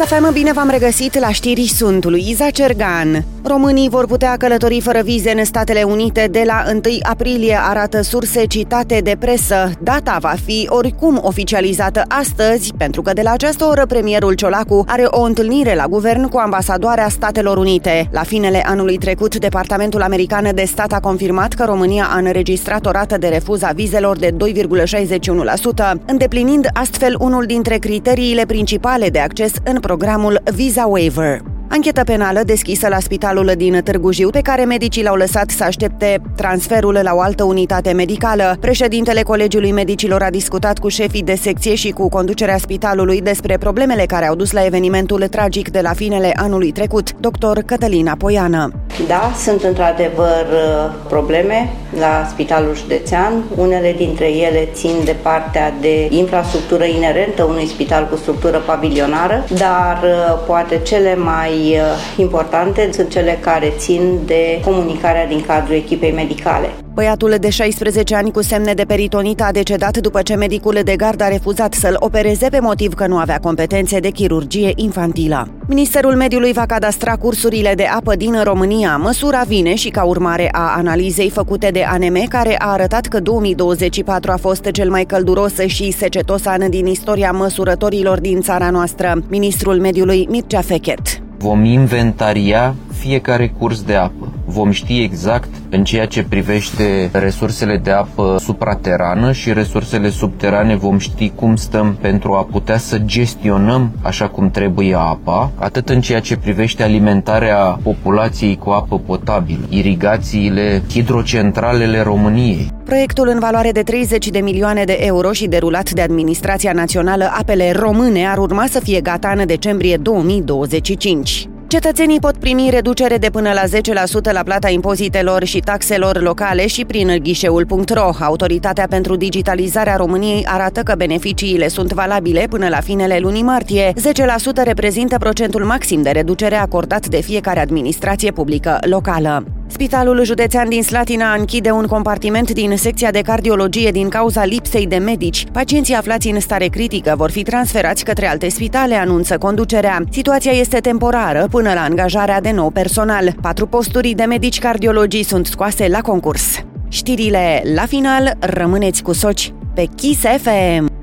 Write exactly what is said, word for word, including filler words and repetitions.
Kiss F M, bine v-am regăsit la știri, sunt Luiza Cergan. Românii vor putea călători fără vize în Statele Unite de la întâi aprilie, arată surse citate de presă. Data va fi oricum oficializată astăzi, pentru că de la această oră premierul Ciolacu are o întâlnire la guvern cu ambasadoarea Statelor Unite. La finele anului trecut, Departamentul American de Stat a confirmat că România a înregistrat o rată de refuz a vizelor de doi virgulă șaizeci și unu la sută, îndeplinind astfel unul dintre criteriile principale de acces în programul Visa Waiver. Anchetă penală deschisă la spitalul din Târgu Jiu, pe care medicii l-au lăsat să aștepte transferul la o altă unitate medicală. Președintele Colegiului Medicilor a discutat cu șefii de secție și cu conducerea spitalului despre problemele care au dus la evenimentul tragic de la finele anului trecut. doctor Cătălina Poiană. Da, sunt într-adevăr probleme la Spitalul Județean. Unele dintre ele țin de partea de infrastructură inerentă unui spital cu structură pavilionară, dar poate cele mai importante sunt cele care țin de comunicarea din cadrul echipei medicale. Băiatul de șaisprezece ani cu semne de peritonită a decedat după ce medicul de gardă a refuzat să-l opereze pe motiv că nu avea competențe de chirurgie infantilă. Ministerul Mediului va cadastra cursurile de apă din România. Măsura vine și ca urmare a analizei făcute de A N M, care a arătat că două mii douăzeci și patru a fost cel mai călduros și secetos an din istoria măsurătorilor din țara noastră. Ministrul Mediului Mircea Fechet. Vom inventaria fiecare curs de apă. Vom ști exact în ceea ce privește resursele de apă supraterană și resursele subterane, vom ști cum stăm pentru a putea să gestionăm așa cum trebuie apa, atât în ceea ce privește alimentarea populației cu apă potabilă, irigațiile, hidrocentralele României. Proiectul în valoare de treizeci de milioane de euro și derulat de Administrația Națională Apele Române ar urma să fie gata în decembrie două mii douăzeci și cinci. Cetățenii pot primi reducere de până la zece la sută la plata impozitelor și taxelor locale și prin ghișeul punct ro. Autoritatea pentru Digitalizarea României arată că beneficiile sunt valabile până la finele lunii martie. zece la sută reprezintă procentul maxim de reducere acordat de fiecare administrație publică locală. Spitalul Județean din Slatina închide un compartiment din secția de cardiologie din cauza lipsei de medici. Pacienții aflați în stare critică vor fi transferați către alte spitale, anunță conducerea. Situația este temporară până la angajarea de nou personal. Patru posturi de medici cardiologii sunt scoase la concurs. Știrile la final, rămâneți cu Soci pe Kiss F M.